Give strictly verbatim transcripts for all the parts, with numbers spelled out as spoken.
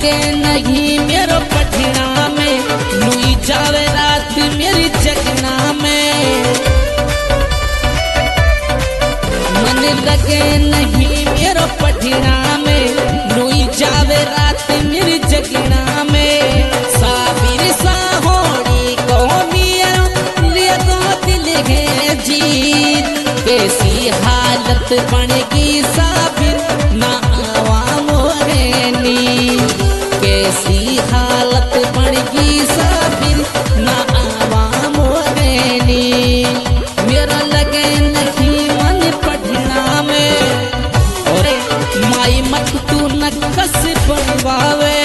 लगे नहीं मेरो पठना में, नुई जावे रात मेरी जगना में। मन लगे नहीं मेरो पठना में, नुई जावे रात मेरी जगना में। साबिर साहोड़ी को मिया लिया को दिल है जीत, कैसी हालत बनेगी साबिर ना आवाम रहनी, कैसी हालत बनेगी साबिर ना आवाम रहनी। मेरा लगे नहीं मन पढ़ना में, और माई मत तू नक्कस बनवावे।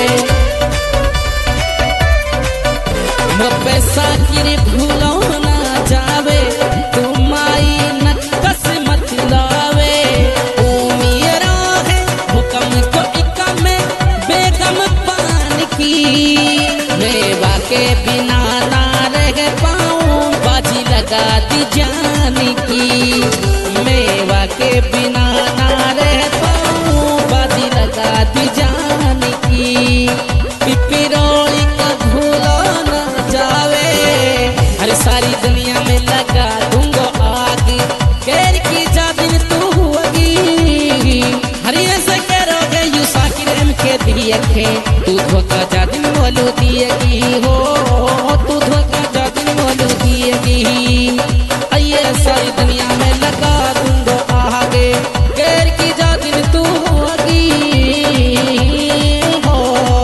वो पैसा किरे भूलो ना जावे, तू माई नक्कस मत लावे। ओ मेरा है हुक्म को इकम बेगम पान की, मेवा के बिना ना रह पाऊं बाजी लगा दी जान की। मेवा के बिना ना रह पाऊं बाजी लगा दी जान की। पिपिरोली का भूलो ना जावे, हर सारी दुनिया में लगा दूंगा आग, कैर की जाबिन तू होगी। हर ऐसे करोगे यू साकिर एम के दिए खे, तू धोखा जाबिन बोलू दिएगी हो, तू धोखा जाबिन बोलू दिएगी। ये सारी दुनिया में लगा दूंगा आगे, कैर की जाबिन तू होगी हो।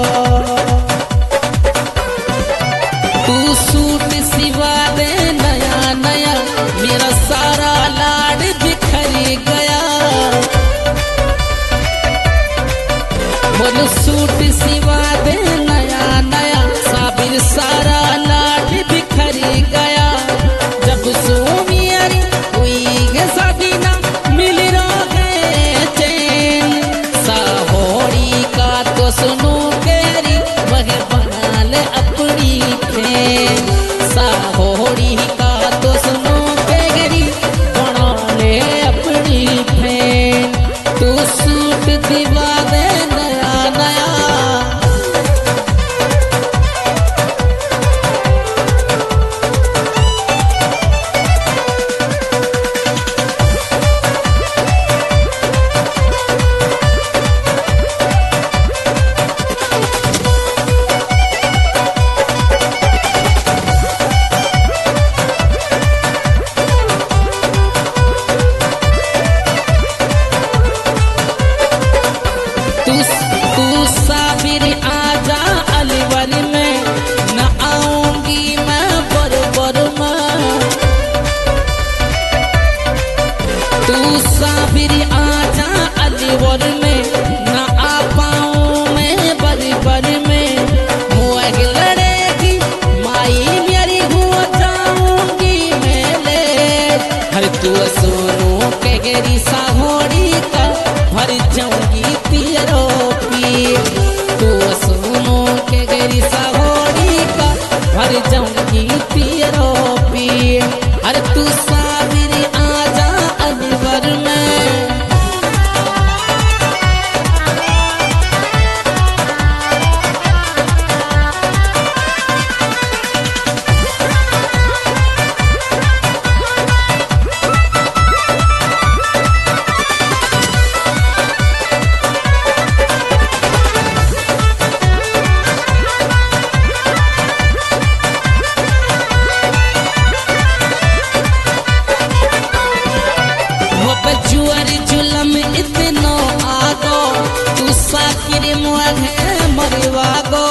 तू सूट सिवा दे नया नया, मेरा सारा लाड बिखर गया। बोलो सूट सिवा दे नया नया, साबिर सारा लाड बिखर गया। जब सोमियारी हुई है शादी ना मिल रहे चैन, साहोड़ी का तो सुनो केरी वह बना ले अपनी ट्रेन। साहोड़ी का तो सुनो केरी बना ले अपनी ट्रेन। तू सूट दिवा दे नया नया, तू साबिर आजा अलवर में, न आऊंगी मैं बरबर में। तू साबिर आजा अलवर में, न आ पाऊं मैं बरबर में। मुँह लड़ेगी माई मेरी हो जाऊंगी मैं ले, हर तू सोनू के गेरी साहोड़ी का भर जाऊंगी पियरो पी। तू सुनो के गेरी साहोड़ी का भर जाऊंगी पियरो पी। अरे तू साबिर आजा अलवर में, जुलम इतनो आगो, तू साकिर मुझे मरवागो।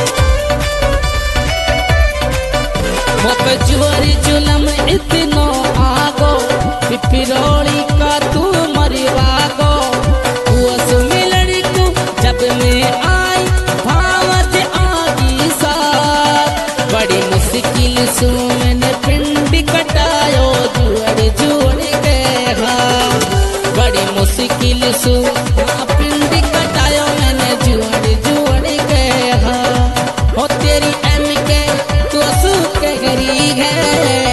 जुअरी जुलम इतनो आगो, पिपिरोली का तू मरवागो। तू मिलन तू जब मैं आई भावत आगी साथ, बड़ी मुश्किल से मैंने पिंड कटायो जुअर जुड़ के हाँ। बड़ी मुश्किल से पिंड कटायो मैंने जुड़ जुड़ के हाँ। हो तेरी एम के तू सू के गरी है।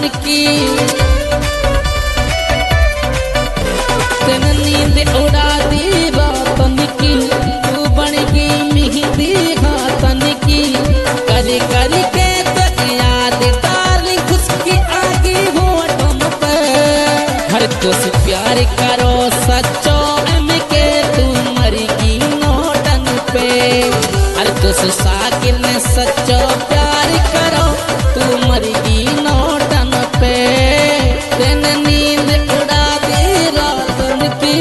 रातन की तेन नींद उड़ा दी रातन की तू बन गई मेहंदी हाथन की करी करी के तो याद डाली खुशकी आगे होठों पे हर तुस प्यार करो सच्चो के तू मरेगी नोटन पे हर तुस साकिर ने सच्चो प्यार करो तू मरेगी नोटन पे तेन नींद उड़ा दे रातन की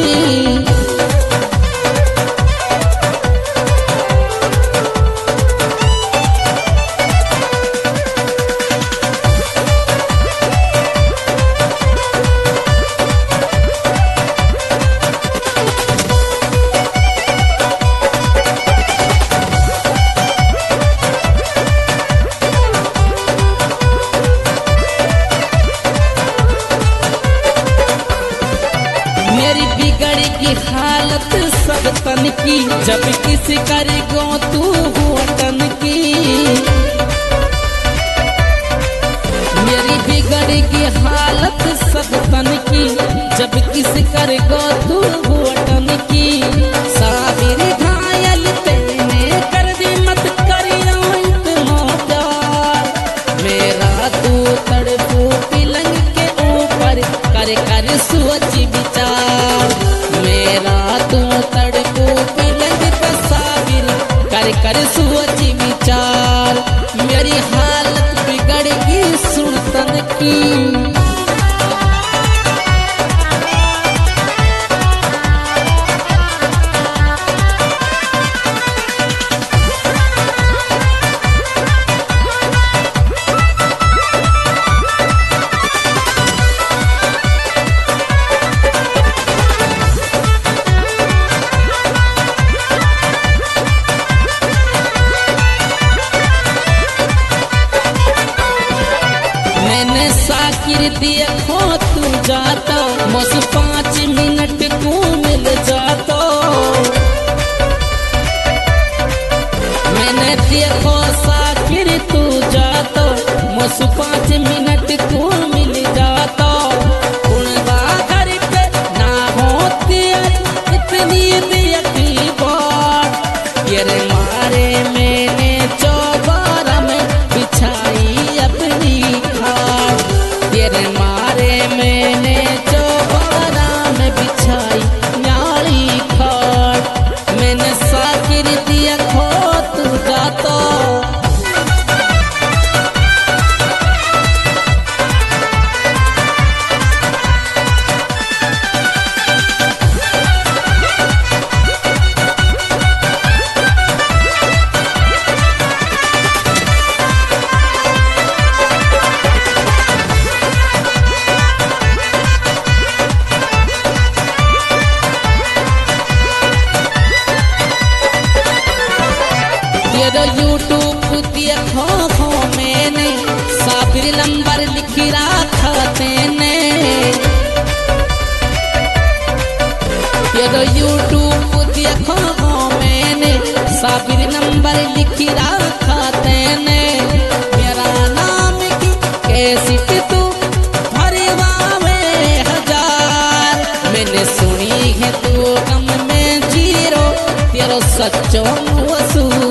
मेरी बिगड़ की हालत सब तन की जब किसी करेगो तू होटन की मेरी बिगड़ की हालत सब तन की जब किसी करेगो तू होटन की साबिर घायल तेने कर दी मत करियो इतना प्यार मेरा तू तड़पू पलंग के ऊपर कर कर सोच विचार मेरा तू तड़पू पलंग पे साबिर कर कर सोच विचार मेरी हालत बिगड़गी सुनतन की साकिर देखो तू जाता बस पाँच मिनट को मिल जाता मैंने देखो साकिर तू जाता बस पाँच मिनट को मिल जाता उनका घर पे ना होती इतनी दियती बात तेरे मारे मैंने चौबारा में बिछाई अपनी खाट तेरे मारे मैंने चौबारा में बिछाई न्याली खाट मैंने साकिर दिया खो तू जाता तेरा यूट्यूब देखो हो मैंने साबिर नंबर लिख रखा तेने तेरा यूट्यूब देखो हो मैंने साबिर नंबर लिख रखा तेने मेरा नाम की कैसेट तू भरवा में हजार मैंने सुनी है तू कम में जीरो तेरा सच्चो वसूल